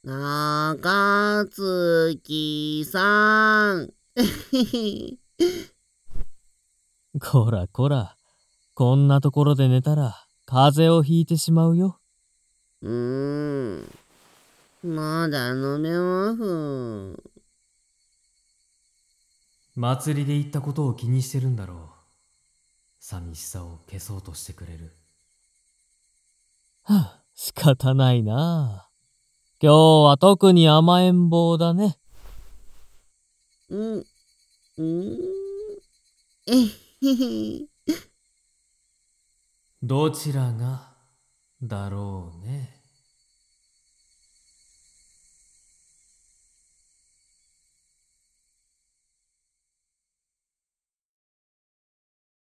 中月さん。 こらこら、こんなところで寝たら風邪をひいてしまうよ。 まだ飲めます。 祭りで言ったことを気にしてるんだろう。寂しさを消そうとしてくれる。はあ、仕方ないな。今日は特に甘えん坊だね。 うん、うん、えへへ。 どちらがだろうね。